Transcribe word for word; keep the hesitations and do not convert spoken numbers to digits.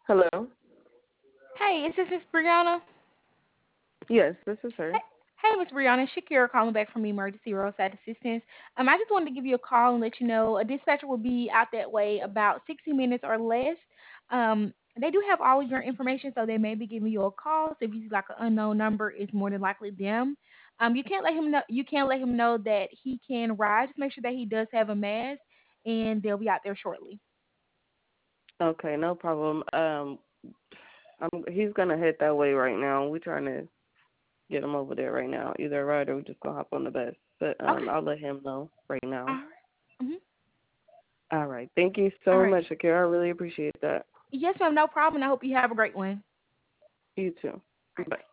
Hello. Hey, is this Miss Brianna? Yes, this is her. Hey, hey, Miss Brianna. Shakira calling back from Emergency Roadside Assistance. Um, I just wanted to give you a call and let you know a dispatcher will be out that way about sixty minutes or less. Um, they do have all of your information, so they may be giving you a call. So if you see like an unknown number, it's more than likely them. Um, you can't let him know. You can't let him know that he can ride. Just make sure that he does have a mask, and they'll be out there shortly. Okay, no problem. Um, I'm, he's gonna head that way right now. We're trying to get him over there right now. Either a ride or we just gonna hop on the bus. But um, Okay. I'll let him know right All now. right. Mm-hmm. All right. Thank you All so right. much, Shakira. I really appreciate that. Yes, ma'am. No problem. I hope you have a great one. You too. All right. Bye. Bye.